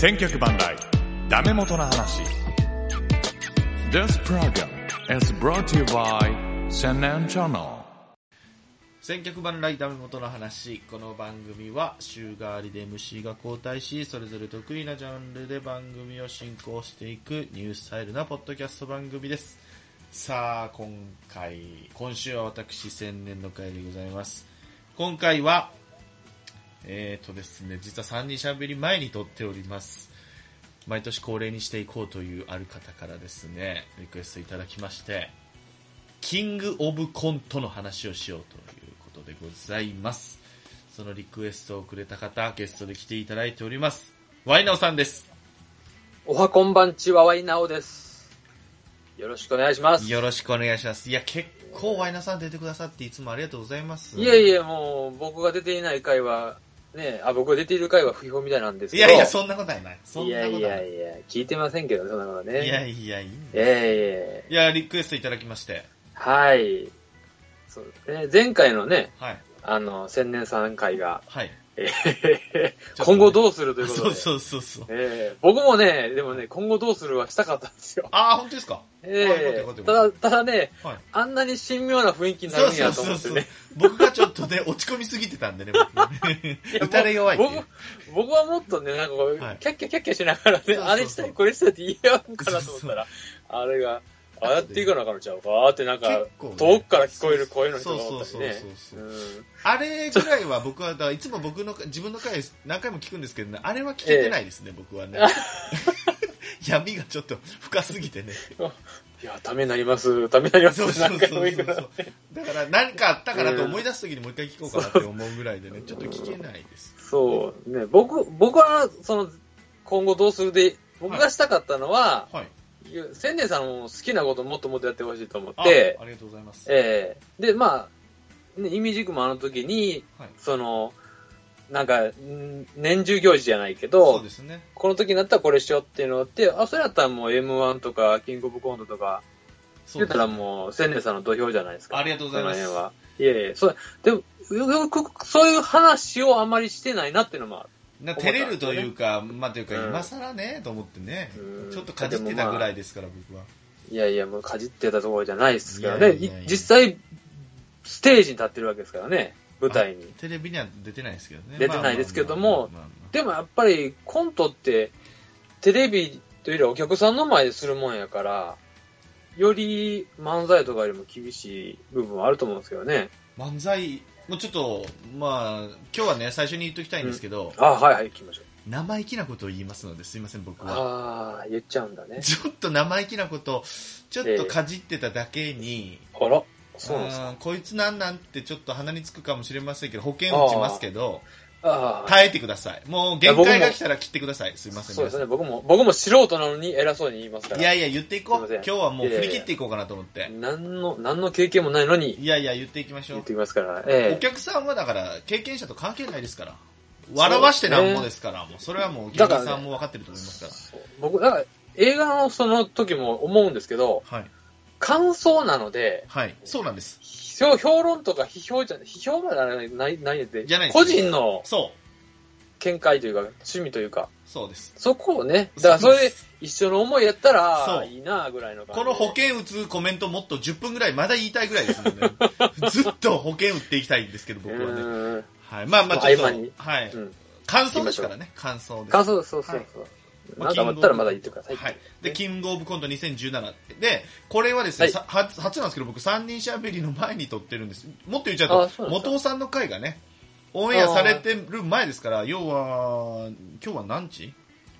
千脚万来ダメ元の話。 This program is brought to you by 千年チャンネル。 千脚万来ダメ元の話。この番組は週替わりで MC が交代し、それぞれ得意なジャンルで番組を進行していくニュースタイルなポッドキャスト番組です。さあ今週は私千年の会でございます。今回はですね、実は3人しゃべり前に撮っております。毎年恒例にしていこうというある方からですね、リクエストいただきまして、キングオブコントの話をしようということでございます。そのリクエストをくれた方、ゲストで来ていただいております。ワイナオさんです。 おはこんばんちは、ワイナオです。よろしくお願いします。 よろしくお願いします。いや、結構ワイナさん出てくださっていつもありがとうございます。 いえいえ、もう僕が出ていない回は、ね、僕が出ている回は不評みたいなんですけど。 いやいや、そんなことはない。そんなことはない。 いやいや、聞いてませんけどね、そんなことね。 いやいや、いいんです。いや、リクエストいただきまして。 はい。そうですね。前回のね、 はい。 千年さん回が、 はい。 今後どうするということで。 そう。 僕もね、でもね、今後どうするはしたかったんですよ。 ああ、本当ですか。 ただね、はい、あんなに神妙な雰囲気になるんやと思ってね。 僕がちょっとね、落ち込みすぎてたんでね、打たれ弱いって。 僕はもっとね、なんかこう、 はい、 キャッキャしながらね、あれしたい、これしたいって言い合うんかなと思ったら、あれが、ああやっていかなあかんのちゃうかってなんか、ね、遠くから聞こえる声の人がおったりね。 あれぐらいは僕は、いつも自分の回何回も聞くんですけどね、あれは聞けてないですね、僕はね。闇がちょっと深すぎてね。 いや、ためになります。何回も言うから。 だから何かあったかなと思い出すときにもう一回聞こうかなって思うぐらいでね、ちょっと聞けないです。 そうね、僕は今後どうするで、僕がしたかったのは、はい、千年さんも好きなこともっともっとやってほしいと思って、 ありがとうございます。 で、まあ、ね、意味軸もあの時に、はい、なんか、年中行事じゃないけど、 そうですね、 この時になったらこれしようっていうのって、それやったらもう M1 とか、キングオブコントとか、言ったらもう、千年さんの土俵じゃないですか。 ありがとうございます。 その辺は。いえ、でも、そういう話をあまりしてないなっていうのもある。 照れるというか、まあというか、今更ね、と思ってね、ちょっとかじってたぐらいですから、僕は。 いや、もうかじってたところじゃないですけどね。実際、ステージに立ってるわけですからね。舞台に。 テレビには出てないですけどね。 出てないですけども、でもやっぱりコントってテレビというよりはお客さんの前でするもんやから、より漫才とかよりも厳しい部分はあると思うんですけどね。 漫才、もうちょっと、まあ、今日はね、最初に言っときたいんですけど、 はい、行きましょう。 生意気なことを言いますので、すいません、僕は。 言っちゃうんだね。 ちょっと生意気なこと、ちょっとかじってただけに、 あら。そうなんですか。 こいつなんてちょっと鼻につくかもしれませんけど、保険打ちますけど、耐えてください。もう限界が来たら切ってください。すいません。 そうですね。僕も素人なのに偉そうに言いますから。 いや、言っていこう。今日はもう振り切っていこうかなと思って。 何の経験もないのに。 いや、言っていきましょう。 言ってきますから。 お客さんはだから、経験者と関係ないですから。笑わしてなんぼですから、もうそれはもう、お客さんも分かってると思いますから。 僕、だから映画のその時も思うんですけど、 はい。 感想なので、 はい、そうなんです。 評論とか批評がないで、 じゃないです。 個人の見解というか、趣味というか、 そうです。 そこをね、だからそれ一緒の思いやったらいいなぐらいの感じ。 この保険打つコメントもっと10分ぐらいまだ言いたいぐらいですもんね。ずっと保険打っていきたいんですけど、僕はね。はい。まあちょっと、はい。感想ですからね、感想です。 感想、そう。なんかあったらまだ言ってください。 はい。で、キングオブコント2017で、これはですね、初なんですけど、僕3人喋りの前に撮ってるんです。もっと言っちゃうと、元尾さんの回がね、オンエアされてる前ですから、要は、今日は何日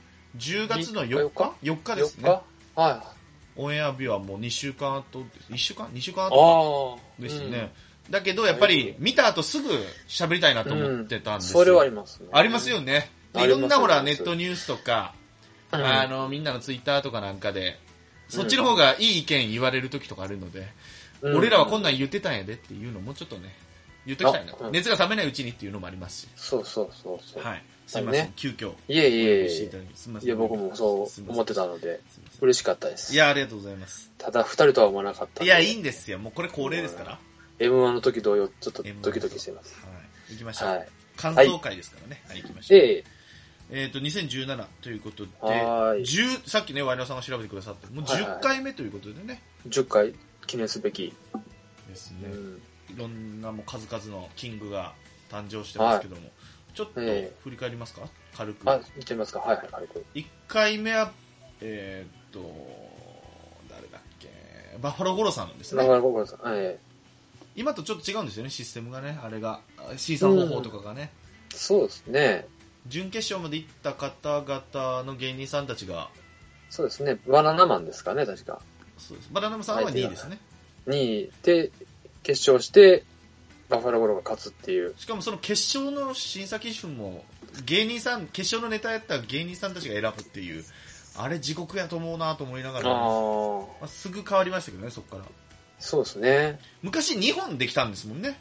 ?10 月の4日 ?4 日ですね。 はい。 オンエア日はもう2週間後、1週間 ?2 週間後ですね。だけど、やっぱり、見た後すぐ喋りたいなと思ってたんですよ。 それはありますね。 ありますよね。いろんなほら、ネットニュースとか、みんなのツイッターとかなんかで、そっちの方がいい意見言われる時とかあるので、俺らはこんなん言ってたんやでっていうのもちょっとね、言っときたいな。熱が冷めないうちにっていうのもありますし。 そう。 はい。すいません、急遽。 いえ、僕もそう思ってたので、嬉しかったです。 いや、ありがとうございます。 ただ、二人とは思わなかった。 いや、いいんですよ。もうこれ恒例ですから。 M1 の時同様、ちょっとドキドキしてます。 はい。行きましょう。感想会ですからね。はい、行きましょう。 2017ということで、さっきね、ワイナーさんが調べてくださって、もう10回目ということでね。 10回記念すべき。 ですね。いろんなもう数々のキングが誕生してますけども、ちょっと振り返りますか、軽く。 見てみますか。はいはい、軽く。 1回目は、誰だっけ、バッファローゴロさんですね。 バッファローゴロさん。 今とちょっと違うんですよね、システムがね、あれが。審査方法とかがね。 そうですね。 準決勝まで行った方々の芸人さんたちが。 そうですね。バナナマンですかね、確か。 そうです。バナナマンさんは2位ですね。 2位で、決勝して、バッファローゴロが勝つっていう。 しかもその決勝の審査基準も、芸人さん、決勝のネタやった芸人さんたちが選ぶっていう、あれ地獄やと思うなと思いながら、すぐ変わりましたけどね、そこから。 そうですね。 昔2本できたんですもんね。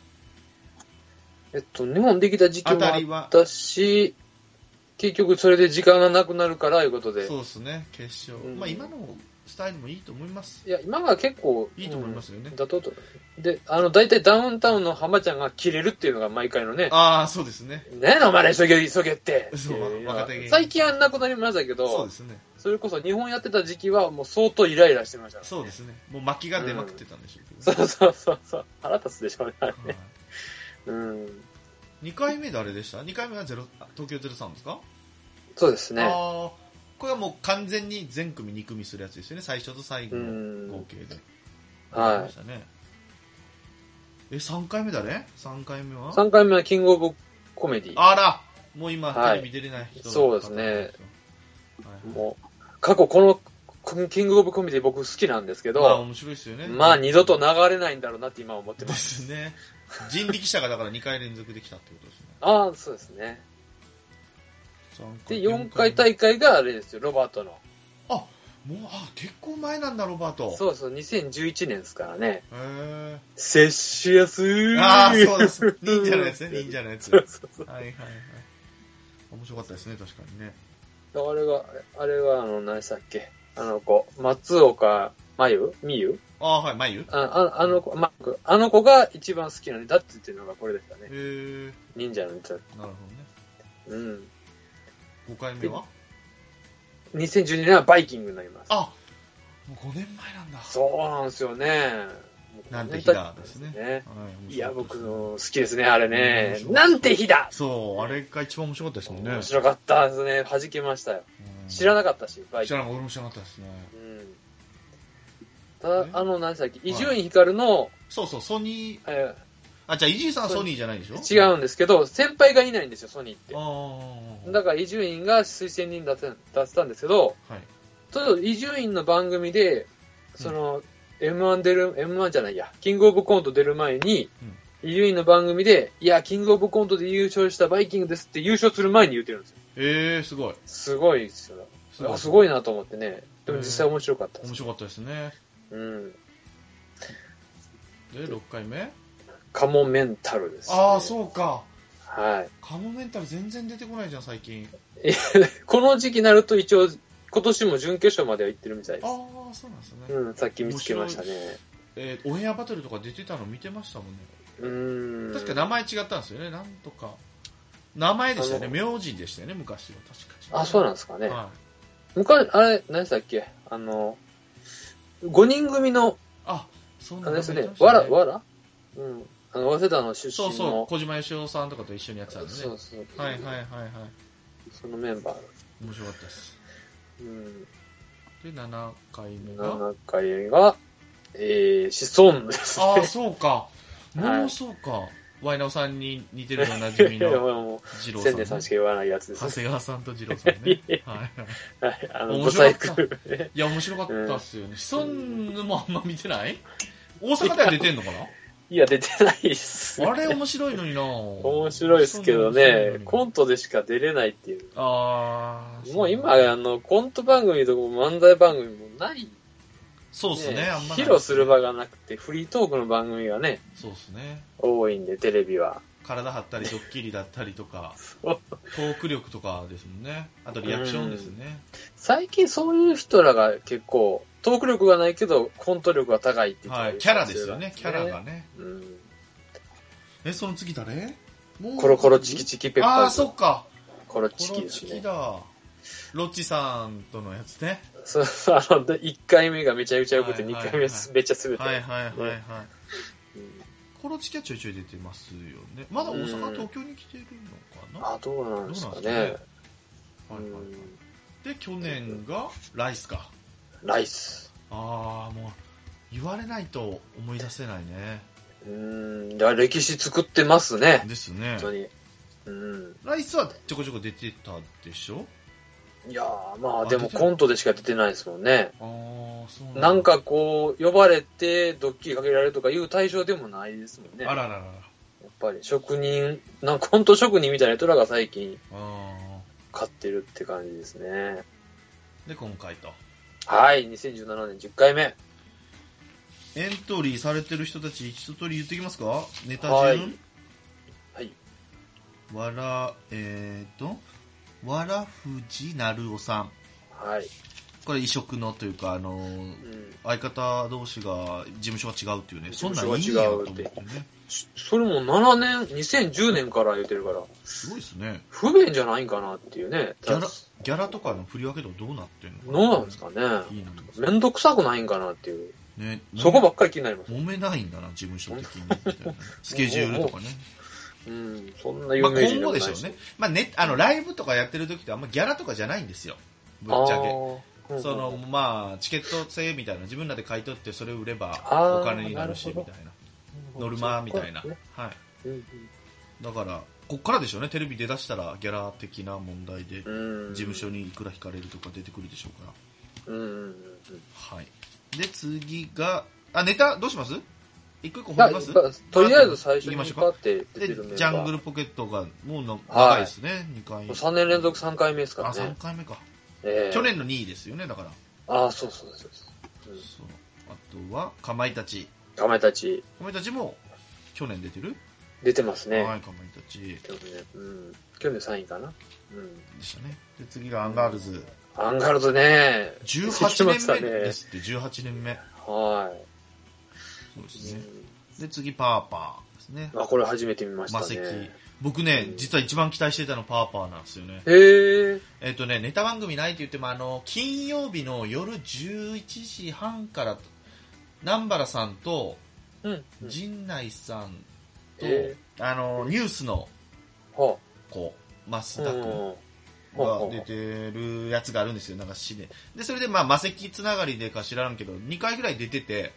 2本できた時期もあったし、結局それで時間がなくなるからいうことで。 そうですね、決勝。まあ今のスタイルもいいと思います。 いや、今が結構いいと思いますよね。 だと。で、大体ダウンタウンの浜ちゃんが切れるっていうのが毎回のね。 ああ、そうですね。 ねえの、お前ら急げって。 そう、若手芸人。 最近はなくなりましたけど、 そうですね。 それこそ日本やってた時期はもう相当イライラしてましたね。 そうですね。もう巻きが出まくってたんでしょうけど。 そう。腹立つでしょうね、あれね。 2回目誰でした？ 2 回目は東京03ですか？ そうですね。 これはもう完全に全組2組するやつですよね。最初と最後の合計で。 はい。 3回目誰？ 3 回目は ?3 回目はキングオブコメディ。 あら、もう今テレビ出れない人だった。 そうですね。もう、過去このキングオブコメディ僕好きなんですけど、 面白いですよね。 まあ二度と流れないんだろうなって今思ってます。 ですね。人力車がだから2回連続できたってことですね。 そうですね。で、4回大会があれですよ、ロバートの。 結構前なんだ、ロバート。 そう、2011年ですからね。 接しやすい。 そうです。忍者のやつね、忍者のやつ。はい。面白かったですね、確かにね。 あれは何でしたっけ？松岡美優？ はい、美優？ あの子が一番好きなネタって言ってるのがこれでしたね。忍者のネタ。なるほどね。5回目は ？2012年はバイキングになります。 もう5年前なんだ。 そうなんですよね。 なんて日だですね。 いや、僕の好きですね、あれね。なんて日だ！ そう、あれが一番面白かったですもんね。 面白かったですね。弾けましたよ。知らなかったし、 バイキング。俺も知らなかったですね。 ただ、何でしたっけ、伊集院光の、 そう、ソニー、じゃあ、伊集院さんはソニーじゃないでしょ？ 違うんですけど、先輩がいないんですよ、ソニーって。だから伊集院が推薦人だったんですけど、ちょっと伊集院の番組で、M1 じゃないや、キングオブコント出る前に、伊集院の番組で、いや、キングオブコントで優勝したバイキングですって優勝する前に言ってるんですよ。 すごい。 すごいですよ。すごいなと思ってね。でも実際面白かったです。 面白かったですね。で、6回目カモメンタルです、ね。 そうか。 はい。 カモメンタル全然出てこないじゃん、最近。 この時期になると一応、今年も準決勝までは行ってるみたいです。 そうなんですね。 さっき見つけましたね。 オンエアバトルとか出てたの見てましたもんね。確か名前違ったんですよね、なんとか。名前でしたよね、名字でしたよね、昔は確か。 そうなんですかね。昔、あれ、何でしたっけ5人組の、 そうなんですね、わら早稲田の出身の。 そう、小島よしおさんとかと一緒にやってたんでね。そう。はい。 そのメンバー。 面白かったです。で、7回目が、シソンですね。 そうか。もうそうか。ワイナオさんに似てるのなじみの二郎さん。 千年さんしか言わないやつです。 長谷川さんと二郎さんね。 面白かった。 いや、面白かったっすよね。シソンヌもあんま見てない？大阪では出てんのかな？いや、出てないっす。 あれ面白いのにな。 面白いですけどね、コントでしか出れないっていう。もう今、コント番組とか漫才番組もない。 そうですね、 あんま披露する場がなくて、フリートークの番組がね、 そうですね。 多いんで、テレビは。 体張ったり、ドッキリだったりとか、トーク力とかですもんね。あとリアクションですね。 最近そういう人らが結構、トーク力がないけど、コント力が高いって言ってキャラですよね、キャラがね。その次誰？ コロコロチキチキペッパーズ。 そっか。 コロチキですね。 コロチキだ。ロッチさんとのやつね。 そう、1回目がめちゃくちゃ良くて、2回目めっちゃ滑って。 はいはいはいはい。コロチキはちょいちょい出てますよね。まだ大阪、東京に来てるのかな。 どうなんですかね。 はいはいはい。で、去年がライスか。 ライス。 もう、言われないと思い出せないね。 歴史作ってますね。 ですね。 本当に。 ライスはちょこちょこ出てたでしょ？ いやー、まあでもコントでしか出てないですもんね。 そうなんかこう、呼ばれてドッキリかけられるとかいう対象でもないですもんね。 あららら。 やっぱり職人、コント職人みたいな人らが最近、買ってるって感じですね。 で、今回と。 はい、2017年10回目。 エントリーされてる人たち一通り言ってきますか？ネタ順。 はい。 わらふじなるおさん。 はい。 これ異色のというか、相方同士が事務所が違うっていうね。そんなんいいやと思ってね。 それも7年、2010年から言ってるから。 すごいですね。 不便じゃないんかなっていうね。 ギャラとかの振り分けとかどうなってんのかな？ どうなんですかね。めんどくさくないんかなっていう。 ね。 そこばっかり気になります。 揉めないんだな、事務所的にみたいな。スケジュールとかね。 そんな有名人今後でしょうね。ライブとかやってる時ってあんまギャラとかじゃないんですよ。ぶっちゃけ。チケット制みたいな、自分らで買い取ってそれを売ればお金になるし、みたいな。ノルマみたいな。はい。だから、こっからでしょうね。テレビ出だしたらギャラ的な問題で、事務所にいくら引かれるとか出てくるでしょうから。はい。で、次が、ネタどうします？一個一個掘ります？ とりあえず最初にパって出てるメンバー。 で、ジャングルポケットがもう長いですね、2回。 3年連続3回目ですからね。 3回目か。去年の2位ですよね、だから。 そうです。 あとは、かまいたち。 かまいたちも去年出てる？ 出てますね。 はい、かまいたち。 去年3位かな。 でしたね。で、次がアンガールズ。 アンガールズね。 18年目ですって、18年目。 はい。 そうですね。で、次、パーパーですね。 これ初めて見ましたね。 マセキ。僕ね、実は一番期待してたのパーパーなんですよね。ネタ番組ないって言っても、金曜日の夜11時半から、南原さんと、陣内さんと、ニュースの子、増田君が出てるやつがあるんですよ、なんか詩で。で、それでマセキつながりでか知らんけど、2回ぐらい出てて、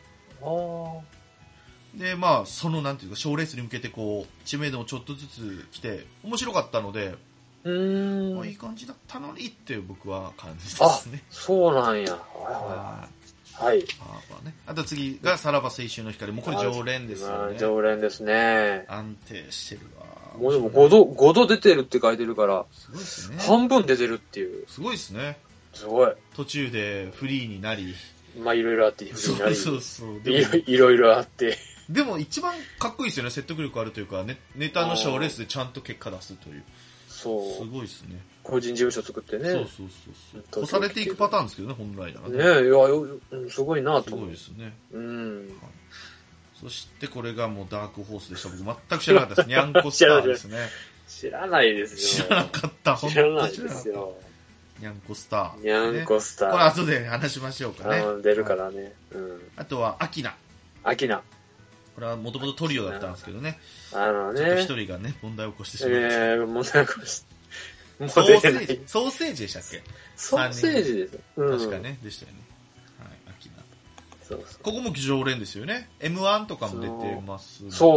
で、その、なんていうか、賞レースに向けて知名度もちょっとずつ来て、面白かったので、いい感じだったのにって僕は感じですね。 そうなんや。はい。 あと次が、さらば青春の光。もうこれ常連ですよね。 常連ですね。 安定してるわ。 もうでも5度出てるって書いてるから、 すごいですね。 半分出てるっていう。 すごいですね。 すごい。 途中でフリーになり。 いろいろあって、フリーになり。 そう。 いろいろあって。 でも一番かっこいいですよね。説得力あるというか、ネタの賞レースでちゃんと結果出すという。 そう。 すごいですね。 個人事務所作ってね。 そう。干されていくパターンですけどね、本来ならね。すごいなと思う。 すごいですね。そしてこれがもうダークホースでした。僕全く知らなかったです。ニャンコスターですね。 知らないですよ。 知らなかった。 知らないですよ。 ニャンコスター。 ニャンコスター。 これ後で話しましょうかね。 出るからね。 あとは、アキナ。これはもともとトリオだったんですけどね。ちょっと一人がね、問題を起こしてしまった。 問題を起こして。 ソーセージでしたっけ？ ソーセージです。 確かね、でしたよね。はい、アキナ。ここも常連ですよね。M1 とかも出てます。 そう。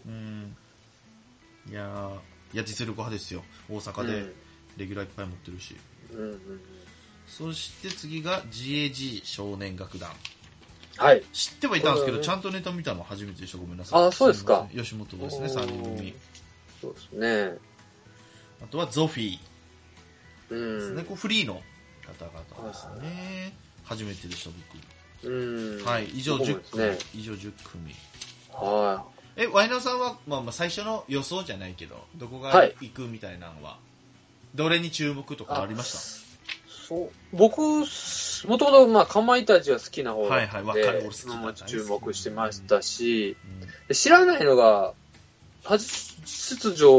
いや、実力派ですよ。大阪でレギュラーいっぱい持ってるし。そして次が GAG 少年楽団。 はい。 知ってはいたんですけど、ちゃんとネタ見たのは初めてでした。ごめんなさい。 そうですか。 吉本ですね、3人組。 そうですね。 あとはゾフィーですね。フリーの方々ですね。初めてでした、僕。はい。以上10組。 はい。 ワイナーさんは、最初の予想じゃないけど、どこが行くみたいなのは、どれに注目とかありました？ 僕、もともとかまいたちは好きな方で、注目してましたし、知らないのが、初出場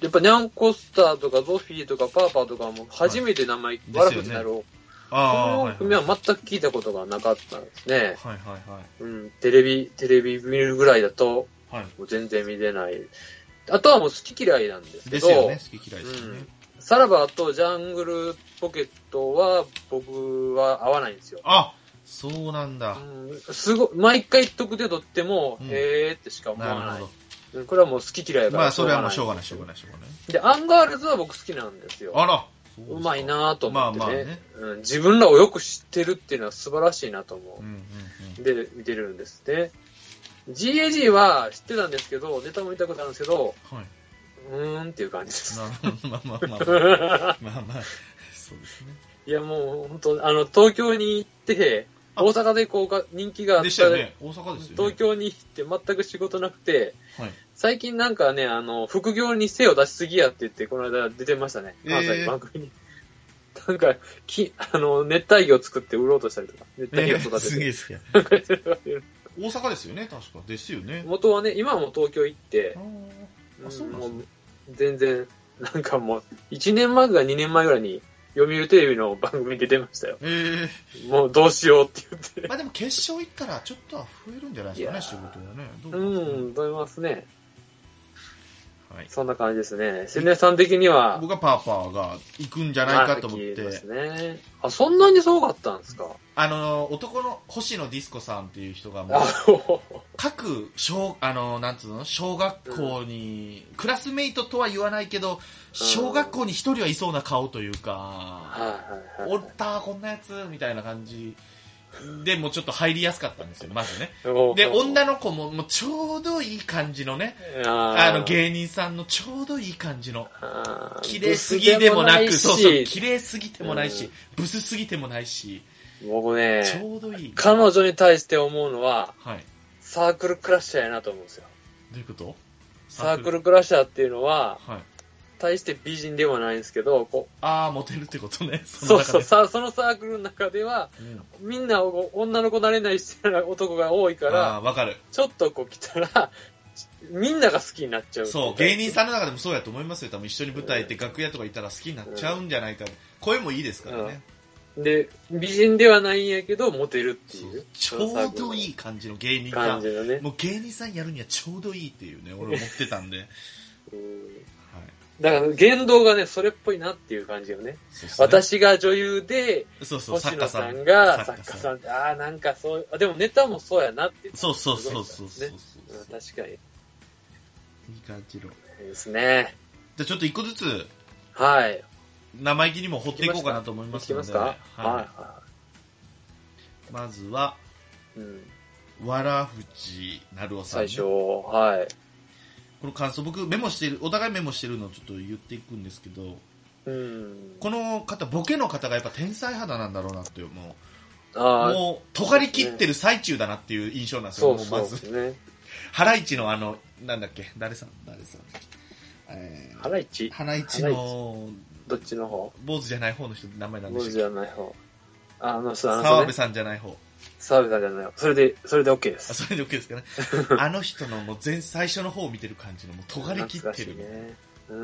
やっぱニャンコスターとかゾフィーとかパーパーとかも初めて名前、悪口になる。この組は全く聞いたことがなかったんですね。 はいはいはい。 うん、テレビ見るぐらいだと、 はい、 もう全然見れない。あとはもう好き嫌いなんですけど。 ですよね、好き嫌いですよね。 さらばとジャングルポケットは僕は合わないんですよ。 あ、そうなんだ。 すごい、毎回特定取っても、へーってしか思わない。なるほど。これはもう好き嫌いだから。 まあそれはもうしょうがない。 で、アンガールズは僕好きなんですよ。 あら。 うまいなぁと思ってね。 まあまあね、 自分らをよく知ってるっていうのは素晴らしいなと思う。で、見てるんですね。GAG は知ってたんですけど、ネタも見たことあるんですけど、はい、っていう感じです。 まあ、そうですね。 いやもう本当東京に行って、大阪でこう人気があった。 でしたよね。大阪ですよね。 東京に行って全く仕事なくて、はい、最近なんかね、副業に精を出しすぎやって言って、この間出てましたね。関西番組に。なんか、熱帯魚を作って売ろうとしたりとか。熱帯魚を育てて。 すげえすげえ。大阪ですよね、確か。ですよね。 元はね、今はもう東京行って、 そうなんですね。 全然、なんかもう、1年前か2年前ぐらいに、読売テレビの番組に出てましたよ。もうどうしようって言って。 まあでも決勝行ったらちょっとは増えるんじゃないですかね、仕事はね。 思いますね。 はい。 そんな感じですね。千年さん的には。 僕はパーパーが行くんじゃないかと思って。 ですね。あ、そんなにすごかったんですか？ 男の星野ディスコさんっていう人がもう、各なんつうの、小学校に、クラスメイトとは言わないけど、小学校に一人はいそうな顔というか、おったこんなやつみたいな感じでもうちょっと入りやすかったんですよ、まずね。で、女の子もちょうどいい感じのね、芸人さんのちょうどいい感じの、綺麗すぎでもなく、そうそう、綺麗すぎてもないし、ブスすぎてもないし、 僕ね、 ちょうどいい。 彼女に対して思うのは、はい、サークルクラッシャーやなと思うんですよ。 どういうこと？ サークルクラッシャーっていうのは、はい、大して美人ではないんですけど、 モテるってことね。 そうそう、そのサークルの中では、みんな女の子なれない男が多いから、 わかる。 ちょっと来たら、みんなが好きになっちゃう。 そう、芸人さんの中でもそうやと思いますよ。多分一緒に舞台行って楽屋とか行ったら好きになっちゃうんじゃないか。声もいいですからね。 で、美人ではないんやけど、モテるっていう。 ちょうどいい感じの芸人さん。もう芸人さんやるにはちょうどいいっていうね、俺思ってたんで。 だから言動がね、それっぽいなっていう感じよね。私が女優で、星野さんが作家さん。なんかそう、でもネタもそうやなって。 そう。確かに。いい感じの。 ですね。 じゃあちょっと一個ずつ。 はい。 生意気にも掘っていこうかなと思いますので。 いきますか？はい。 まずは、わらふじなるおさん、ね。 最初、はい。 この感想、僕メモしてる、お互いメモしてるのをちょっと言っていくんですけど、この方、ボケの方がやっぱ天才肌なんだろうなって思う。もう、尖り切ってる最中だなっていう印象なんですよ、もうまず。ね、ハライチのなんだっけ、誰さんハライチの、 どっちの方？ 坊主じゃない方の人、名前なんでしょう。 坊主じゃない方。 澤部さんじゃない方。 澤部さんじゃない方。それで OK です。 それで OK ですかね。あの人のもう最初の方を見てる感じの、もう尖り切ってる。 ね。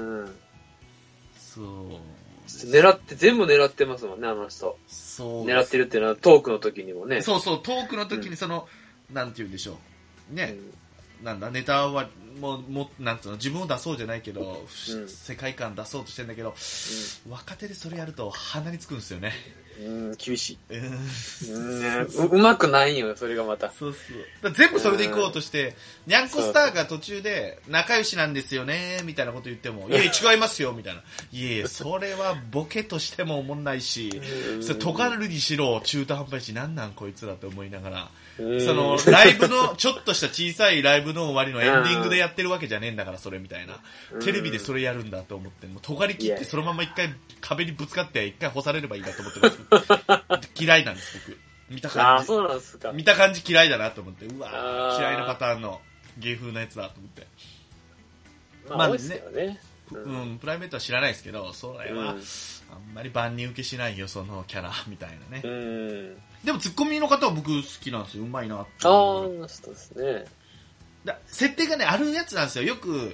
そう。 全部狙ってますもんね、あの人。 そう。 狙ってるっていうのはトークの時にもね。 そう、トークの時になんて言うんでしょう。ね。なんだ、ネタは、なんつうの、自分を出そうじゃないけど、世界観出そうとしてんだけど、若手でそれやると鼻につくんですよね。 厳しい。うまくないよ、それがまた。 そう。全部それで行こうとして、ニャンコスターが途中で、仲良しなんですよね、みたいなこと言っても、いや違いますよ、みたいな。いやそれはボケとしても思んないし、尖るにしろ、中途半端し、なんなんこいつらって思いながら、ライブの、ちょっとした小さいライブの終わりのエンディングでやってるわけじゃねえんだから、それみたいな。テレビでそれやるんだと思って、もう尖り切ってそのまま一回壁にぶつかって一回干されればいいなと思ってます。嫌いなんです、僕。見た感じ。 そうなんですか。 見た感じ嫌いだなと思って、うわ嫌いなパターンの芸風のやつだと思って。 まあね。 プライベートは知らないですけど、それは、あんまり万人受けしないよ、そのキャラ、みたいなね。でも、ツッコミの方は僕好きなんですよ。うまいなって。 そうですね。 設定がね、あるやつなんですよ。よく、 うん。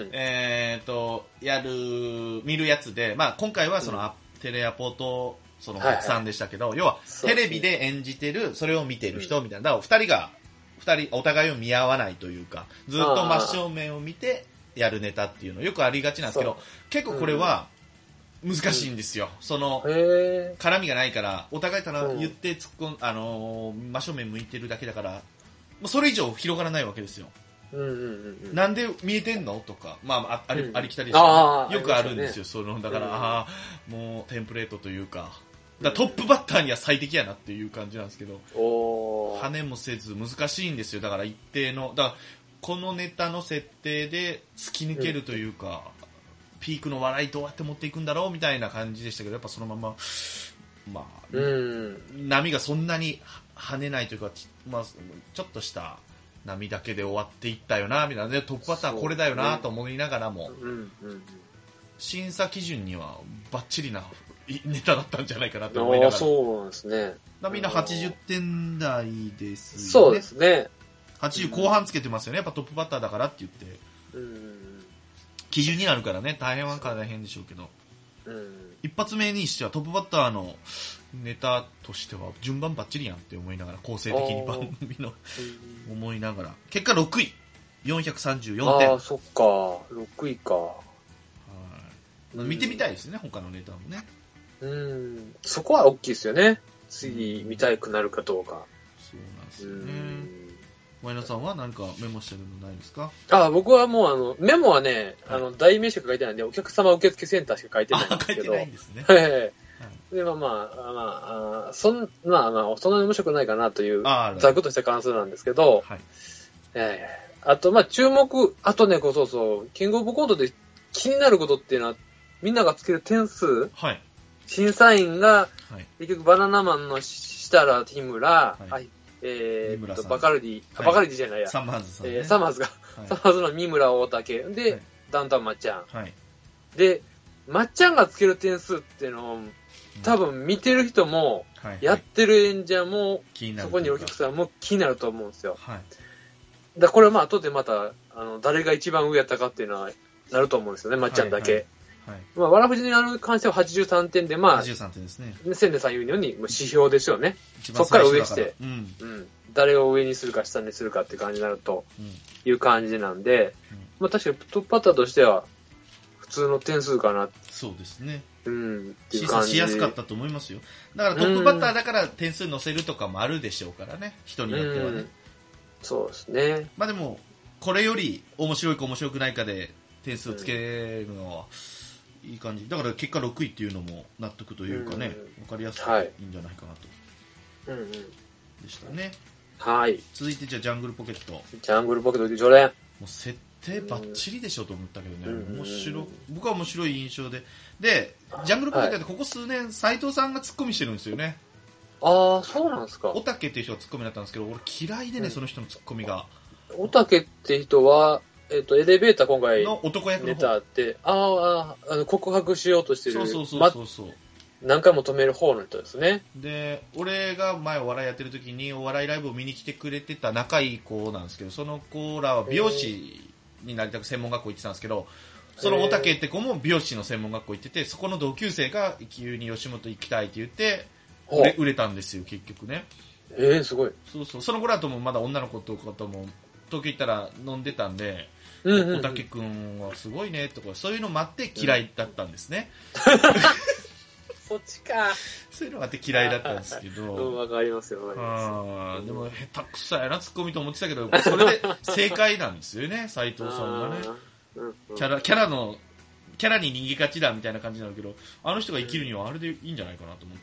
見るやつで、まあ今回はその、テレアポート、その、お客さんでしたけど、要は、テレビで演じてる、それを見てる人みたいな。だから二人、お互いを見合わないというか、ずっと真正面を見てやるネタっていうのよくありがちなんですけど、結構これは難しいんですよ。その、絡みがないから、お互いただ言って突っ込ん、真正面向いてるだけだから、もうそれ以上広がらないわけですよ。なんで見えてんのとか、まあ、ありきたりですよ、よくあるんですよ。その、だから、もうテンプレートというか、トップバッターには最適やなっていう感じなんですけど、跳ねもせず難しいんですよ。だから一定の、だからこのネタの設定で突き抜けるというか、ピークの笑いどうやって持っていくんだろうみたいな感じでしたけど、やっぱそのまま、まあ、波がそんなに跳ねないというか、まあ、ちょっとした波だけで終わっていったよな、みたいなね、トップバッターこれだよなと思いながらも、審査基準にはバッチリなネタだったんじゃないかなと思いながら。 そうなんですね。 みんな80点台ですよね。 そうですね。 80後半つけてますよね。やっぱトップバッターだからって言って。基準になるからね、大変は大変でしょうけど。一発目にしてはトップバッターのネタとしては順番バッチリやんって思いながら、構成的に番組の思いながら。結果6位。434点。 そっか。6位か。 見てみたいですね、他のネタもね。 そこは大きいですよね。次見たくなるかどうか。 そうなんですよね。前田さんは何かメモしてるのないですか？ 僕はもうメモはね、題名しか書いてないんで、お客様受付センターしか書いてないんですけど。 書いてないんですね。 で、まあ、そんなに面白くないかなという、ざくっとした感想なんですけど、あと、注目、あとね、キングオブコントで気になることっていうのは、みんながつける点数、審査員が、結局バナナマンの設楽日村、バカルディじゃないや。 サマーズさん、ね。 サマーズの三村大竹。で、ダウンタウンまっちゃん。で、まっちゃんがつける点数っていうのを、多分見てる人も、やってる演者も、そこにいるお客さんも気になると思うんですよ。これは後でまた、誰が一番上やったかっていうのは、なると思うんですよね、まっちゃんだけ。わらふじに関しては83点で、 83点ですね。 千年さん言うように、指標ですよね。そっから上して、誰を上にするか下にするかって感じになると、いう感じなんで、確かにトップバッターとしては、普通の点数かな。 そうですね。 審査しやすかったと思いますよ。だからトップバッターだから点数乗せるとかもあるでしょうからね、人によってはね。 そうですね。 でも、これより面白いか面白くないかで点数をつけるのは、いい感じ。だから結果6位っていうのも納得というかね、わかりやすくいいんじゃないかなと。でしたね。続いてじゃあジャングルポケット。 ジャングルポケット常連。 もう設定バッチリでしょと思ったけどね、僕は面白い印象で。で、ジャングルポケットってここ数年、斉藤さんがツッコミしてるんですよね。 そうなんですか。 おたけっていう人がツッコミだったんですけど、俺嫌いでね、その人のツッコミが。 おたけって人は、エレベーター今回の男役のネタって、告白しようとしてる。 そう。 何回も止める方の人ですね。 で、俺が前お笑いやってる時にお笑いライブを見に来てくれてた仲いい子なんですけど、その子らは美容師になりたく専門学校行ってたんですけど、そのおたけって子も美容師の専門学校行ってて、そこの同級生が急に吉本行きたいって言って、売れたんですよ、結局ね。 すごい。 その頃だともまだ女の子とかとも東京行ったら飲んでたんで、おたけくんはすごいねとか、そういうのもあって嫌いだったんですね。 そっちか。 そういうのがあって嫌いだったんですけど。 わかりますよ。 でも下手くそやなツッコミと思ってたけど、それで正解なんですよね、斉藤さんがね。キャラに逃げがちだみたいな感じになるけど、あの人が生きるにはあれでいいんじゃないかなと思って。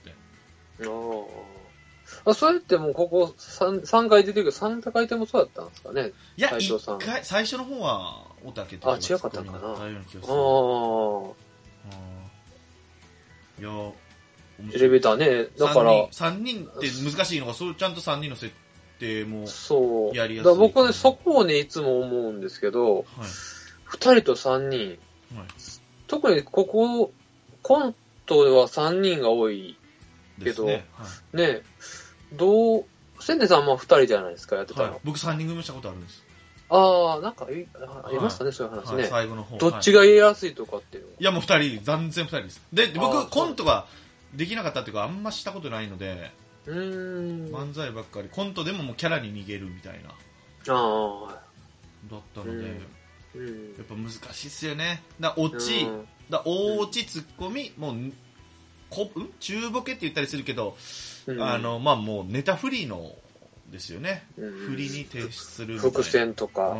それってもうここ 3回出てるけど、3回転もそうだったんですかね。 いや、1回、最初の方はおたけとか違かったのかな。 いや、 エレベーターね、だから 3人って難しいのが、ちゃんと3人の設定もやりやすい。 だ僕はね、そこをね、いつも思うんですけど、2人と3人、特にここ、コントでは3人が多いけど、ね、千年さんも2人じゃないですか、やってたの。 僕3人組したことあるんです。 なんかありましたね、そういう話ね。 最後の方。 どっちが言いやすいとかっていうのは。 いや、もう断然二人です。で、僕、コントができなかったっていうか、あんましたことないので、漫才ばっかり。コントでももうキャラに逃げるみたいな。だったので、やっぱ難しいっすよね。大オチツッコミ、もう、中ボケって言ったりするけど、もうネタフリーの、ですよね。振りに提出するみたいな。 伏線とか。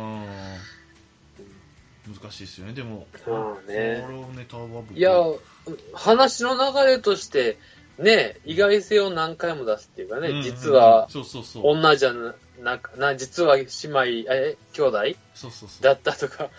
難しいですよね。でも、 ネタは僕。いや、話の流れとして、ね、意外性を何回も出すっていうかね、実は、女じゃ実は姉妹、兄弟だったとか、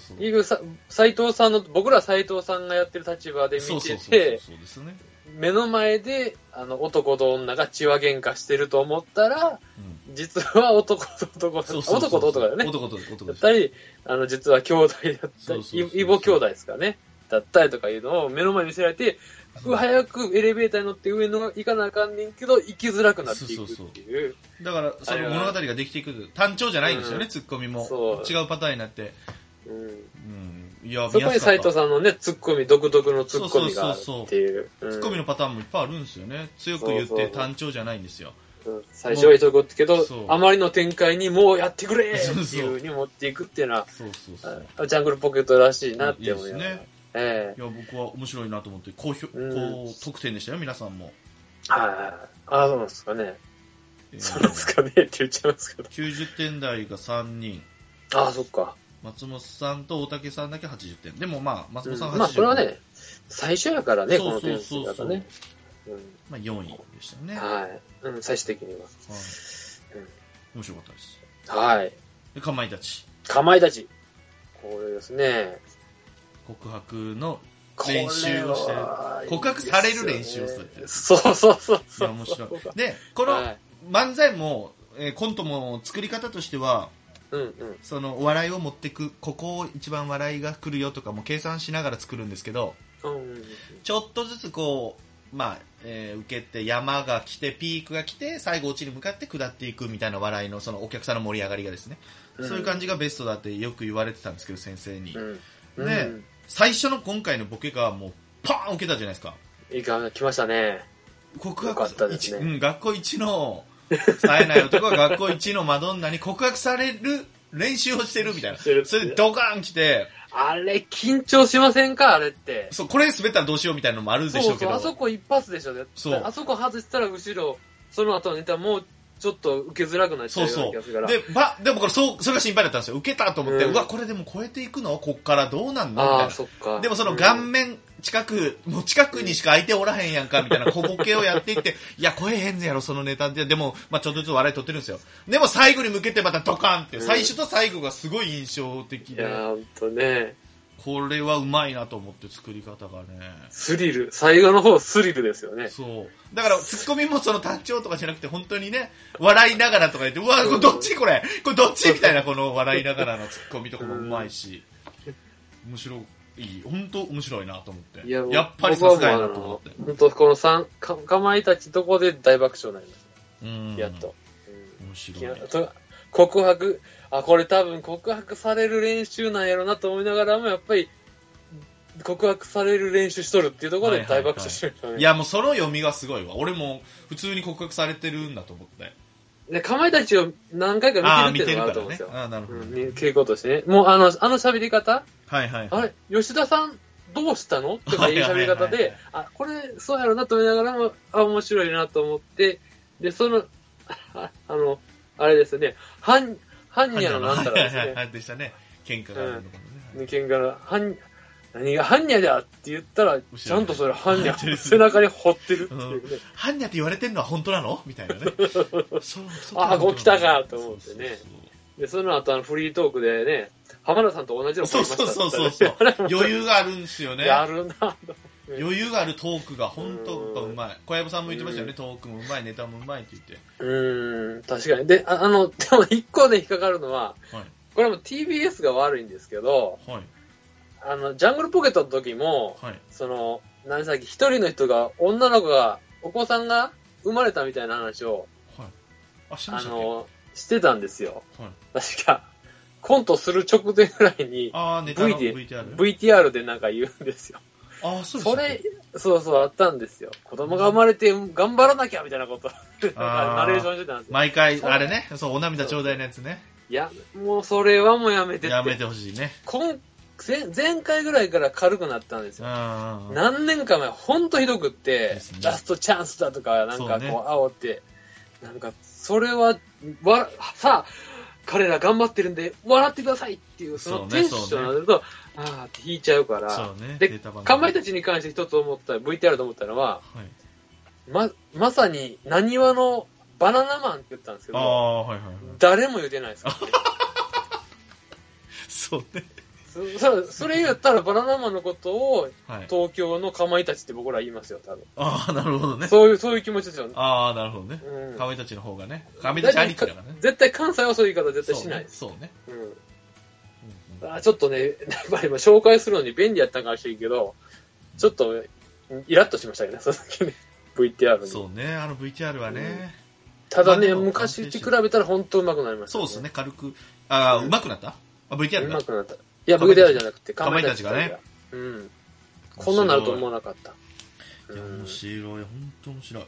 僕ら斎藤さんがやってる立場で見てて、目の前で、男と女が血は喧嘩してると思ったら、実は男と男だよね。だったり、実は兄弟だったり、異母兄弟ですかね。だったりとかいうのを目の前に見せられて、早くエレベーターに乗って上の行かなあかんねんけど、行きづらくなっていくっていう。 だから、その物語ができていく。単調じゃないんですよね、ツッコミも。違うパターンになって。いや、 そこに斉藤さんのね、ツッコミ、独特のツッコミがあるっていう。 ツッコミのパターンもいっぱいあるんですよね。強く言って単調じゃないんですよ。 最初は一言ってけど、あまりの展開にもうやってくれっていう風に持っていくっていうのは、ジャングルポケットらしいなって思います。 いや、僕は面白いなと思って、高得点でしたよ、皆さんも。 そうなんですかね。そうなんですかねって言っちゃいますけど。 90点台が3人。 そっか。 松本さんと大竹さんだけ80点。でも松本さん80点。 これはね、最初やからね、この点数だとね。 4位でしたね。 最終的には。 面白かったです。 はい。 かまいたち。 これですね。 告白の練習をしてる。告白される練習をするって。 そう。 面白い。で、この漫才も、コントも作り方としては、その笑いを持ってく、ここ一番笑いが来るよとかも計算しながら作るんですけど、ちょっとずつこう、受けて山が来てピークが来て最後オチに向かって下っていくみたいな笑いのそのお客さんの盛り上がりがですね、そういう感じがベストだってよく言われてたんですけど、先生に。で、最初の今回のボケがもうパーン受けたじゃないですか。 来ましたね。 告白1、学校一の冴えない男が学校一のマドンナに告白される練習をしてるみたいな。それでドカーン来て、 あれ緊張しませんかあれって。 そう、これ滑ったらどうしようみたいなのもあるでしょうけど。 あそこ一発でしょ。あそこ外したら後ろ、その後のネタもうちょっと受けづらくなっちゃうような気がするから。 でもこれそれが心配だったんですよ。受けたと思って、うわ、これでも超えていくのこっからどうなんのみたいな。 そっか。 でもその顔面近くにしか相手おらへんやんか、みたいな小ボケをやっていって、いや、超えへんぜやろ、そのネタで。でも、ちょっとずつ笑い取ってるんですよ。でも最後に向けてまたドカンって、最初と最後がすごい印象的で。 いや、ほんとね。 これはうまいなと思って、作り方がね。 スリル。最後の方スリルですよね。 そう。だから、ツッコミもその単調とかじゃなくて、本当にね、笑いながらとか言って、うわ、これどっちこれどっちみたいな、この笑いながらのツッコミとかもうまいし、面白い。本当面白いなと思って。やっぱりさすがやなと思って。 本当このかまいたちとこで大爆笑になります。やっと。 面白い。 告白、これ多分告白される練習なんやろなと思いながらも、やっぱり、告白される練習しとるっていうところで大爆笑してる、 いや、もうその読みがすごいわ。俺も普通に告白されてるんだと思って。 で、かまいたちを何回か見てるっていうのがあると思うんですよ。 なるほど。 傾向としてね。もう喋り方あれ、 吉田さんどうしたのとかいう喋り方で、これそうやろなと思いながらも、面白いなと思って、で、あれですね、ハンニャのなんたらですね。 でしたね。喧嘩があるのかもね。 喧嘩が、何がハンニャだって言ったら、ちゃんとそれハンニャ、背中に掘ってるっていうね。 ハンニャって言われてるのは本当なのみたいなね。 こう来たかと思ってね。で、その後フリートークでね、浜田さんと同じのそう。余裕があるんですよね。 やるな余裕があるトークが本当うまい。小籔さんも言ってましたよね。トークもうまい、ネタもうまいって言って。 確かに。で、でも一個で引っかかるのは、これも TBS が悪いんですけど、ジャングルポケットの時も、何さっき一人の人が、女の子が、お子さんが生まれたみたいな話を、してたんですよ。確か。 コントする直前ぐらいに、 ネタの VTR でなんか言うんですよ。 そうです。 そう、あったんですよ。子供が生まれて頑張らなきゃみたいなこと、ナレーションしてたんですよ。 毎回、あれね、そう、お涙ちょうだいのやつね。 いや、もうそれはもうやめてって。 やめてほしいね。 前回ぐらいから軽くなったんですよ。何年か前、ほんとひどくって、ラストチャンスだとか、なんかこう、煽って、なんか、それは、さあ、彼ら頑張ってるんで、笑ってくださいっていう、そのテンションになると、あーって引いちゃうから、で、かまいたちに関して一つ思った、VTR で思ったのは、まさに、なにわのバナナマンって言ったんですけど、誰も言うてないですからね。 そうね。 それ言ったらバナナマンのことを、東京のかまいたちって僕ら言いますよ、多分。 なるほどね。 そういう気持ちですよね。 なるほどね。かまいたちの方がね。かまいたちありきだからね。 絶対関西はそういう言い方絶対しないです。 そうね。 ちょっとね、やっぱり紹介するのに便利やったかもしれんけど、ちょっと、イラッとしましたけどね、その時ね。VTR に。 そうね、VTR はね。 ただね、昔に比べたら本当上手くなりました。 そうですね、軽く。上手くなった ?VTR が上手くなった。いや、VTR じゃなくて、 かまいたちがね。 こんなになると思わなかった。 面白い、本当面白い。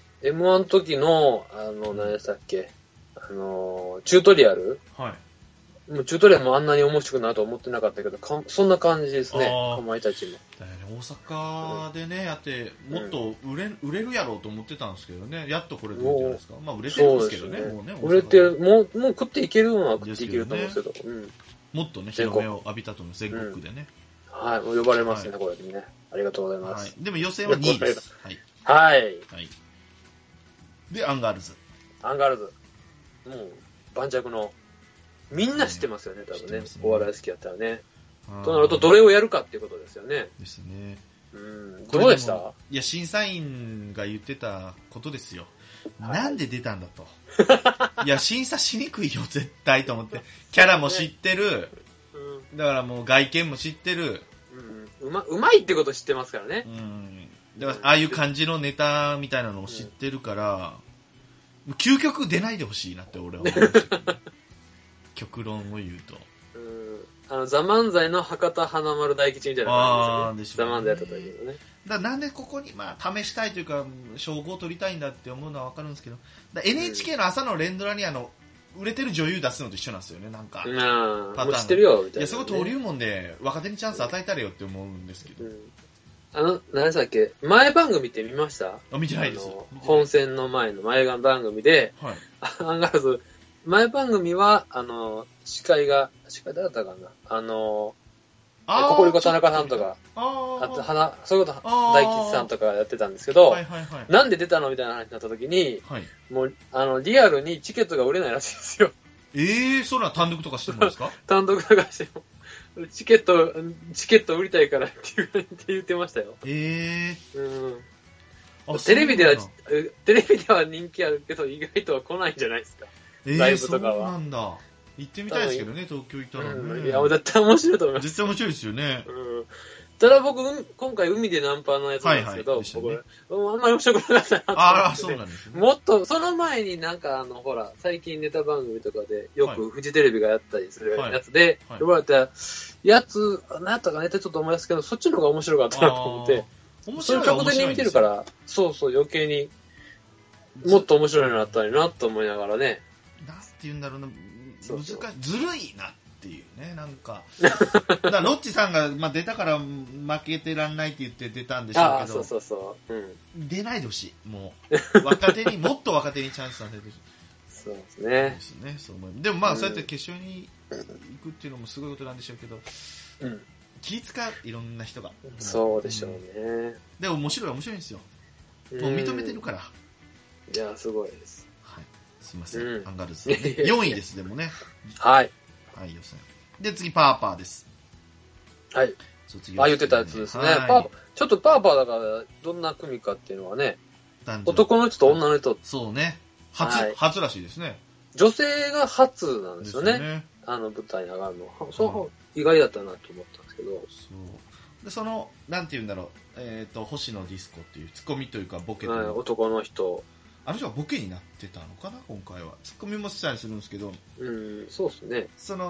M1 の時の、何でしたっけ、チュートリアルもうチュートリアルもあんなに面白くなると思ってなかったけど、そんな感じですね、かまいたちも。 大阪でね、やって、もっと売れるやろうと思ってたんですけどね、やっとこれでいいんじゃないですか。売れてるんですけどね、もうね。 売れてる、もう食っていけるのは食っていけると思うんですけど。 もっとね、広めを浴びたと思う、全国でね。 はい、呼ばれますね、これでね。ありがとうございます。 でも予選は2位です。 はい。 で、アンガールズ。 もう、盤石の、みんな知ってますよね、多分ね。お笑い好きやったらね。となると、どれをやるかっていうことですよね。 ですね。 どうでした？ いや、審査員が言ってたことですよ。なんで出たんだと。いや、審査しにくいよ、絶対と思って。キャラも知ってる。だからもう外見も知ってる。 うまいってこと知ってますからね。 だから、ああいう感じのネタみたいなのを知ってるから、究極出ないでほしいなって俺は思う。極論を言うと。 ザ・漫才の博多華丸大吉みたいな感じですよね。ザ・漫才やった時のね。 なんでここに、試したいというか、称号を取りたいんだって思うのはわかるんですけど、NHK の朝の連ドラに売れてる女優出すのと一緒なんですよね、なんか。パターン。 もう知ってるよ、みたいな、 いや、そこ登竜門で若手にチャンス与えたれよって思うんですけど。 何でしたっけ、前番組って見ました？ 見てないです。 本戦の前の前番組で、アンガールズ、前番組は、司会誰だったかな、ココリコ田中さんとか、そういうこと、大吉さんとかやってたんですけど、なんで出たのみたいな話になった時に、もう、リアルにチケットが売れないらしいですよ。 そんな単独とかしてもですか？ 単独とかしても。チケット売りたいからって言ってましたよ。テレビでは人気あるけど、意外とは来ないんじゃないですか。ライブとかは。 そうなんだ。行ってみたいですけどね、東京行ったらね。 いや、絶対面白いと思います。 絶対面白いですよね。 ただ僕、今回海でナンパのやつなんですけど、あんまり面白くなかったなと思って。 そうなんですね。 もっと、その前になんかほら、最近ネタ番組とかで、よくフジテレビがやったりするやつで、呼ばれたやつ、何やったかネタちょっと思い出すけど、そっちの方が面白かったなと思って、それ直前に見てるから、そう余計にもっと面白いのあったらなと思いながらね。 なんて言うんだろうな、ずるいなっていうね、なんか。だからロッチさんが、出たから負けてらんないって言って出たんでしょうけど、出ないでほしい。もう、もっと若手にチャンスさせてほしい。 そうですね。 そう思う。でもそうやって決勝に行くっていうのもすごいことなんでしょうけど、気使う、いろんな人が。 そうでしょうね。 でも面白いんですよ。もう認めてるから。 いや、すごいです。 すみません、アンガールズ。4位です、でもね。 はい。 予選。で、次、パーパーです。 はい。言ってたやつですね。ちょっとパーパーだから、どんな組かっていうのはね、男の人と女の人。 そうね。初らしいですね。 女性が初なんですよね。舞台に上がるの。そう意外だったなと思ったんですけど。 そう。で、なんて言うんだろう、星野ディスコっていうツッコミというかボケというか。 男の人。 あの人はボケになってたのかな、今回は。ツッコミもしたりするんですけど。 そうですね。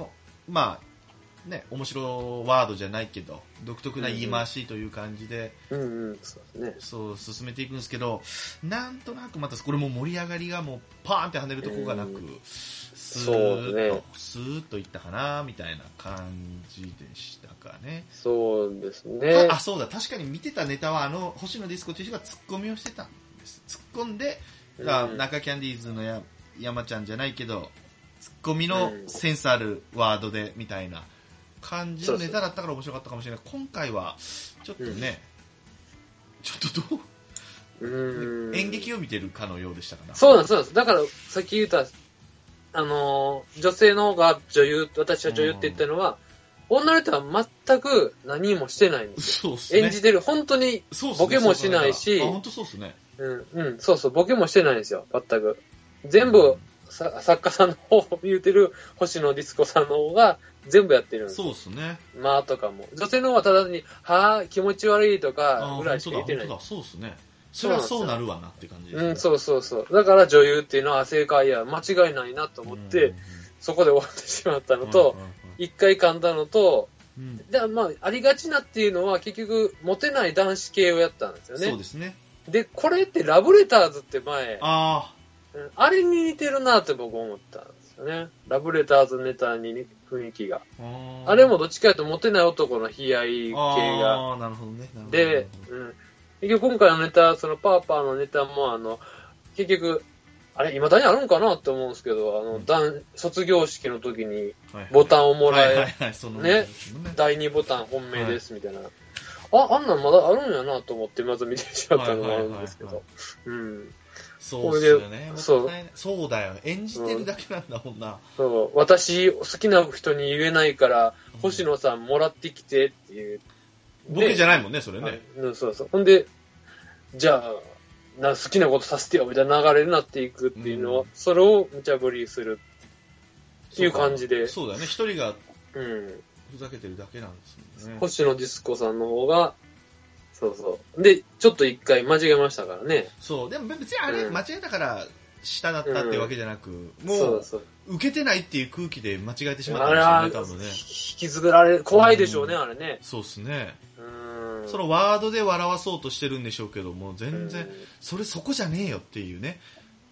まあ、ね、面白ワードじゃないけど、独特な言い回しという感じで、 うんうん、そうですね。 そう、進めていくんですけど、なんとなくまたこれも盛り上がりがもうパーンって跳ねるとこがなく、スーッといったかな、みたいな感じでしたかね。 そうですね。 あ、そうだ、確かに見てたネタは、星野ディスコという人がツッコミをしてたんです。突っ込んで、中キャンディーズの山ちゃんじゃないけど、ツッコミのセンスあるワードで、みたいな感じのネタだったから面白かったかもしれない。今回は、ちょっとね、ちょっと演劇を見てるかのようでしたかな。 そうなんです。だから、さっき言った、女性の方が女優、私は女優って言ったのは、女の人は全く何もしてないんですよ。そうですね。演じてる、本当にボケもしないし、 本当そうですね。 そう、ボケもしてないんですよ、全く。全部、作家さんの方を言うてる星野ディスコさんの方が全部やってるんです。 そうですね。 まあとかも。女性の方はただに、気持ち悪いとかぐらいしか言ってない。 そうですね。それはそうなるわなって感じですね。 そう。だから女優っていうのは正解や、間違いないなと思って、そこで終わってしまったのと、一回噛んだのと、でまあ、ありがちなっていうのは結局、モテない男子系をやったんですよね。 そうですね。 で、これってラブレターズって前、 あれに似てるなって僕思ったんですよね。ラブレターズネタに雰囲気が。あれもどっちかというとモテない男の悲哀系が。 なるほどね。 で、結局今回のネタ、そのパーパーのネタも結局、あれ、未だにあるんかなって思うんですけど、卒業式の時にボタンをもらえ、ね、第2ボタン本命ですみたいな。あんなんまだあるんやなと思ってまず見てしまったのがあるんですけど。 そうですよね。そうだよ。演じてるだけなんだもんな。 そう。私、好きな人に言えないから、星野さんもらってきてっていう。 ボケじゃないもんね、それね。 そう。ほんで、じゃあ、好きなことさせてよ、みたいな流れになっていくっていうのを、それを無茶ぶりするっていう感じで。 そうだよね。一人が、ふざけてるだけなんですもんね。 星野ディスコさんの方が、そう。で、ちょっと一回間違えましたからね。 そう。でも別にあれ、間違えたから、下だったっていうわけじゃなく、もう、受けてないっていう空気で間違えてしまったんですよね、多分ね。 引きずられ、怖いでしょうね、あれね。 そうっすね。そのワードで笑わそうとしてるんでしょうけども、全然、そこじゃねえよっていうね。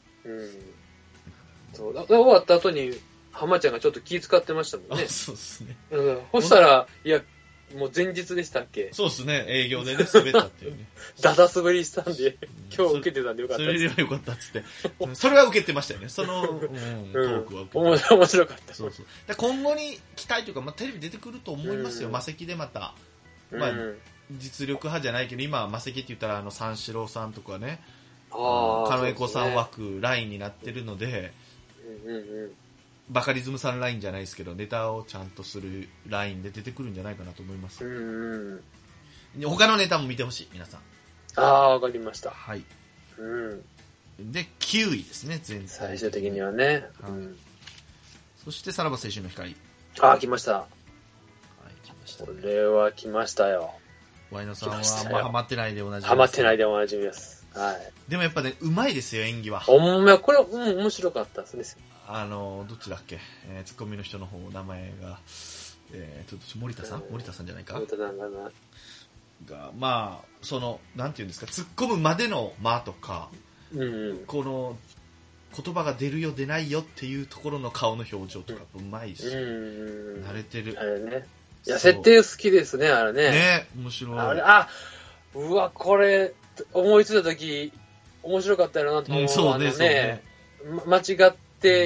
そう。終わった後に、浜ちゃんがちょっと気遣ってましたもんね。 そうっすね。 そしたら、いや、もう前日でしたっけ？ そうですね、営業でね、滑ったっていうね。 ダダ滑りしたんで、今日受けてたんでよかったです。 それではよかったっつって。それは受けてましたよね、その、トークは受けて面白かった。 そう。今後に期待というか、テレビ出てくると思いますよ、魔石でまた。実力派じゃないけど、今、魔石って言ったら、三四郎さんとかね、狩野英孝さん枠、ラインになってるので、バカリズムさんラインじゃないですけど、ネタをちゃんとするラインで出てくるんじゃないかなと思います。他のネタも見てほしい、皆さん。 わかりました。 はい。で、9位ですね、全体。 最終的にはね。 そして、さらば青春の光。 来ました。これは来ましたよ。 ワイナさんはあんまハマってないでおなじみです。 ハマってないでおなじみです。はい。 でもやっぱね、うまいですよ、演技は。 これ、面白かったですね。 どっちだっけ、ツッコミの人の方、名前が、森田さんじゃないか。 森田さんかな。 が、まあ、なんていうんですか、突っ込むまでの間とか、この、言葉が出るよ出ないよっていうところの顔の表情とかうまいし、慣れてる。 あれね。いや、設定好きですね、あれね。 ね、面白い。 うわ、これ、思いついたとき、面白かったよなと思う。 そうね。 間違って、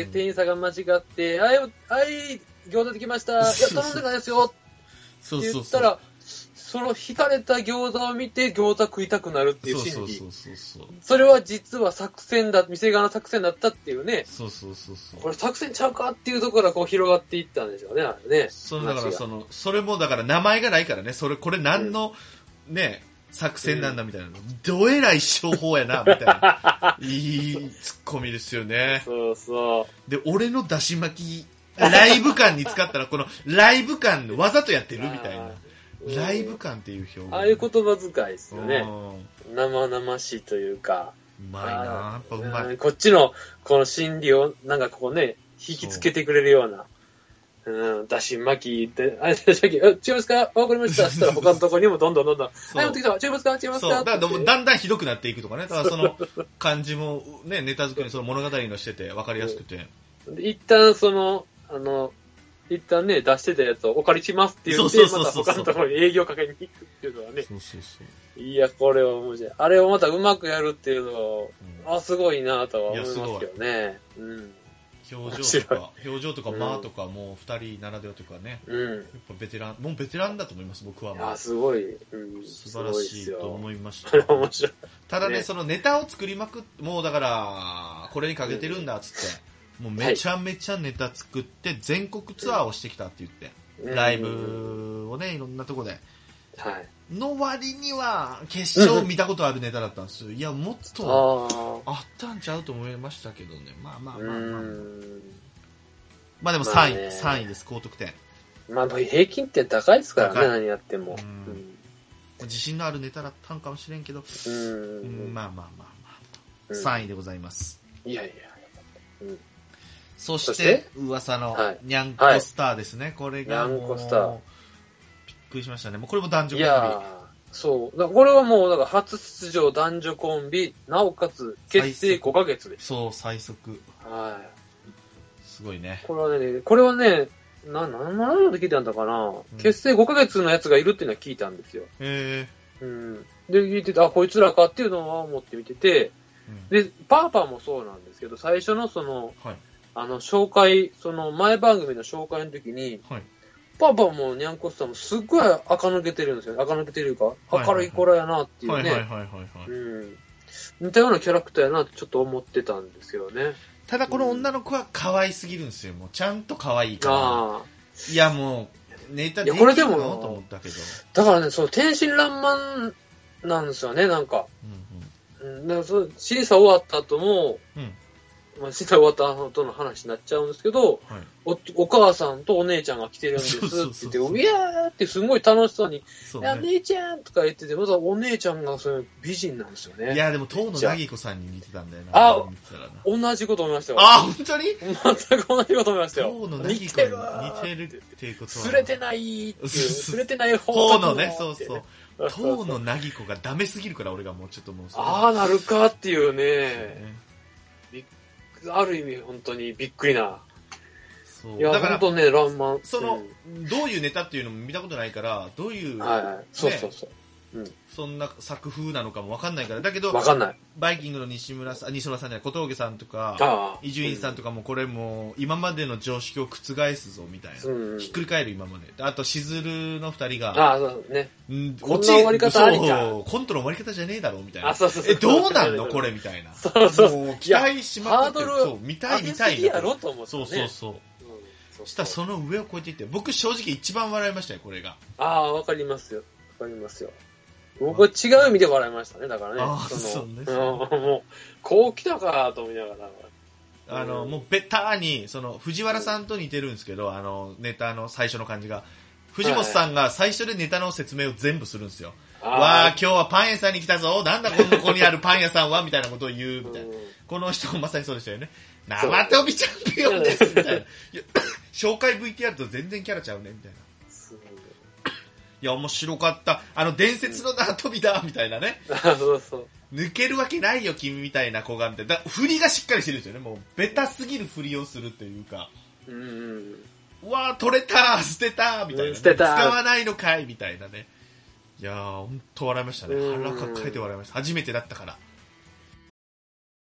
店員さんが間違って、餃子できました。いや、頼んでないですよ。って言ったら、その引かれた餃子を見て餃子食いたくなるっていう心理。それは実は店側の作戦だったっていうね。これ作戦ちゃうかっていうところがこう広がっていったんでしょうね、あれね。 だからそれもだから名前がないからね、これ何のね、作戦なんだみたいな。どえらい商法やな、みたいな。いいツッコミですよね。で、俺のだし巻き、ライブ感に使ったら、このライブ感わざとやってるみたいな。ライブ感っていう表現。 ああいう言葉遣いですよね。生々しいというか。 うまいな、やっぱうまい。 こっちのこの心理をなんかこうね、引きつけてくれるような。 だし巻きって、だし巻き、違いますかわかりました。そしたら他のところにもどんどん、持ってきた。違いますか違いますかそう。だからだんだんひどくなっていくとかね。だからその感じもね、ネタ作りその物語のしてて分かりやすくて。 一旦一旦ね、出してたやつをお借りしますって言って、また他のところに営業かけに行くっていうのはね。そう。いや、これは面白い。あれをまたうまくやるっていうのは、すごいなとは思いますけどね。表情とか間とかもう二人ならではというかね。やっぱベテランだと思います、僕はもう。 すごい。 素晴らしいと思いました。 面白い。 ただね、そのネタを作りまくって、もうだから、これにかけてるんだっつって。もうめちゃめちゃネタ作って全国ツアーをしてきたって言って、ライブをねいろんなとこで、の割には決勝見たことあるネタだったんですよ。いやもっとあったんちゃうと思いましたけどね。まあでも3位です、高得点。 まあ平均点高いですからね、何やっても。 自信のあるネタだったんかもしれんけど、まあ3位でございます。 いやそして噂のニャンコスターですね。これがもうびっくりしましたね。もうこれも男女コンビ。いやそう。これはもうだから初出場男女コンビ、なおかつ結成5ヶ月です。 そう、最速。すごいね。 これはね、何で聞いたんだかな、結成5ヶ月のやつがいるっていうのは聞いたんですよ。で、聞いてて、こいつらかっていうのは思って見てて、で、パーパーもそうなんですけど、最初の紹介、前番組の紹介の時に、パパもニャンコスターもすっごい垢抜けてるんですよ。垢抜けてるか、明るい子らやなっていうね。似たようなキャラクターやなってちょっと思ってたんですよね。 ただこの女の子は可愛すぎるんですよ。もうちゃんと可愛いから。いやもう、ネタできるのと思ったけど。 だからね、天真爛漫なんですよね、なんか。審査終わった後も、審査終わった後の話になっちゃうんですけど、お母さんとお姉ちゃんが来てるんですって言って、うやーってすごい楽しそうに、姉ちゃんとか言ってて、またお姉ちゃんが美人なんですよね。 いや、でも、遠野なぎこさんに似てたんだよな。 同じこと思いましたよ。 本当に全く同じこと思いましたよ。 遠野なぎこに似てるっていうことは。 すれてないっていう、すれてない方のね、そう。遠野なぎこがダメすぎるから、俺がもうちょっともう。なるかっていうね。ある意味本当にびっくりな。いや、本当ね、爛漫。 どういうネタっていうのも見たことないから、どういう、 そう。 そんな作風なのかもわかんないから。だけど、 わかんない。 バイキングの西村さんじゃない、小峠さんとか、伊集院さんとかもこれも今までの常識を覆すぞみたいな。ひっくり返る今まで。あと、しずるの二人が、 そうね。 こんな終わり方ありじゃん。コントの終わり方じゃねえだろみたいな。どうなんのこれみたいな。もう期待しまくってる。見たい。 やろと思って。 そう。したらその上を超えていって、僕正直一番笑いましたよ、これが。 わかりますよ。僕は違う意味で笑いましたね、だからね。もう、こう来たかと思いながら。もうベターに、藤原さんと似てるんですけど、ネタの最初の感じが。藤本さんが最初でネタの説明を全部するんですよ。今日はパン屋さんに来たぞ、なんだここにあるパン屋さんはみたいなことを言う、みたいな。この人もまさにそうでしたよね。生飛びチャンピオンです、みたいな。紹介 VTR と全然キャラちゃうね、みたいな。いや、面白かった。伝説の縄跳びだ、みたいなね。抜けるわけないよ、君みたいな子が、みたいな。振りがしっかりしてるんですよね。もう、ベタすぎる振りをするというか。うわー、取れた捨てたみたいな。使わないのかいみたいなね。いやー、ほんと笑いましたね。腹抱えて笑いました。初めてだったから。